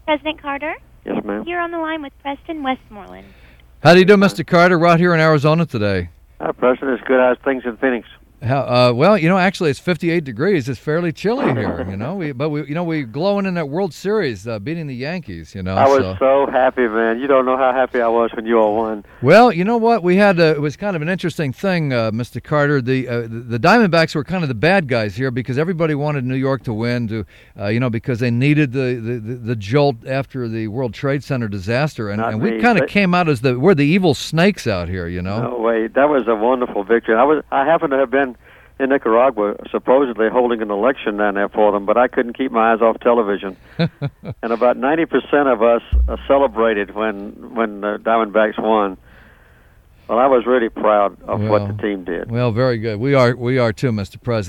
President Carter, Yes, ma'am. you're on the line with Preston Westmoreland. How do you do, Mr. Carter? We're out here in Arizona today. President, it's good. How's things in Phoenix? Well, actually, it's 58 degrees. It's fairly chilly here, we're glowing in that World Series, beating the Yankees, I was so happy, man. You don't know how happy I was when you all won. Well, you know what? We had it was kind of an interesting thing, Mr. Carter. The Diamondbacks were kind of the bad guys here because everybody wanted New York to win, because they needed the jolt after the World Trade Center disaster, and we kind of came out as we're the evil snakes out here, No way, that was a wonderful victory. I happened to have been in Nicaragua, supposedly holding an election down there for them, but I couldn't keep my eyes off television. And about 90% of us celebrated when the Diamondbacks won. Well, I was really proud of what the team did. Well, very good. We are too, Mr. President.